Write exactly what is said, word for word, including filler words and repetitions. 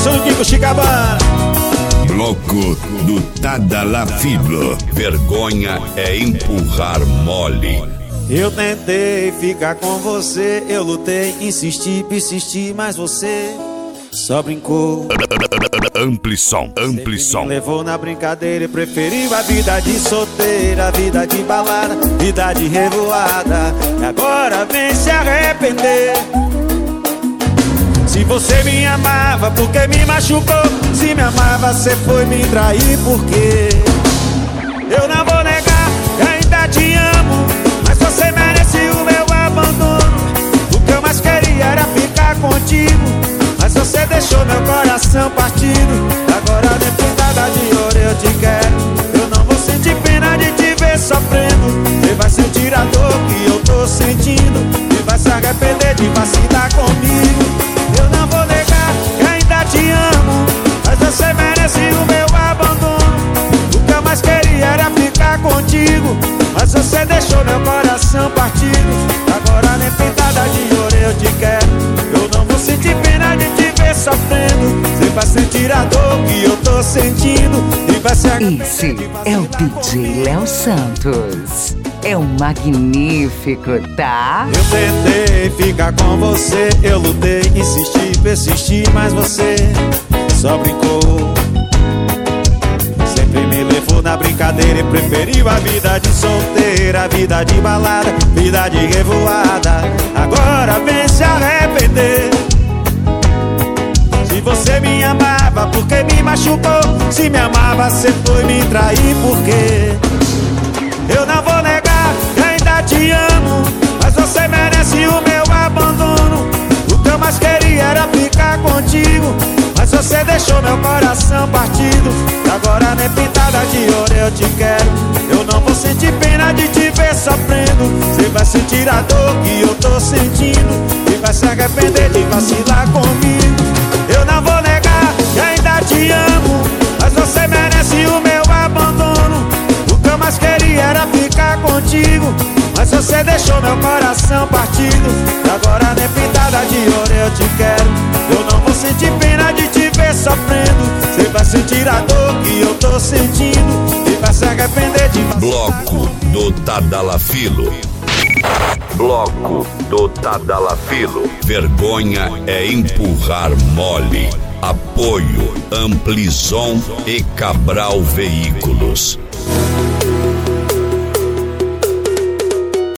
produção do Kiko Chicabana. Bloco do Tadalafilo. Vergonha é empurrar mole. Eu tentei ficar com você, eu lutei, insisti, persisti, mas você só brincou. Ampli som, ampli som. Me levou na brincadeira e preferiu a vida de solteira, a vida de balada, vida de revoada. E agora vem se arrepender. Se você me amava, por que me machucou? Se me amava, você foi me trair, por quê? Eu não vou negar que ainda te amo, mas você merece o meu abandono. O que eu mais queria era ficar contigo, mas você deixou meu coração partido. Agora nem pintada de ouro eu te quero. Eu não vou sentir pena de te ver sofrendo. Você vai sentir a dor que eu tô sentindo e vai se arrepender de vacilar comigo. Eu não vou negar que ainda te amo, mas você merece o meu abandono. O que eu mais queria era ficar contigo, mas você deixou meu coração partido. Agora nem pintada de ouro eu te quero. Eu não vou sentir pena de te ver sofrendo. Você vai sentir a dor que eu tô sentindo e vai se arrepender. Esse é o D J Léo Santos. É um magnífico, tá? Eu tentei ficar com você, eu lutei, insisti, persisti, mas você só brincou. Sempre me levou na brincadeira e preferiu a vida de solteira, a vida de balada, vida de revoada. Agora vem se arrepender. Se você me amava, por que me machucou? Se me amava, você foi me trair, por quê? Eu não vou negar que ainda te amo, mas você merece o meu abandono. O que eu mais queria era ficar contigo, mas você deixou meu coração partido. Agora nem pintada de ouro eu te quero. Eu não vou sentir pena de te ver sofrendo. Você vai sentir a dor que eu tô sentindo e vai se arrepender de vacilar comigo. Eu não vou negar que ainda te amo, mas você merece o meu abandono. O que eu mais queria era ficar contigo, mas você deixou meu coração partido. Agora nem pintada de ouro eu te quero. Eu não vou sentir pena de te ver sofrendo. Você vai sentir a dor que eu tô sentindo e vai se arrepender de... Bloco do Tadalafilo. Bloco do Tadalafilo. Vergonha é empurrar mole. Apoio Amplison e Cabral Veículos.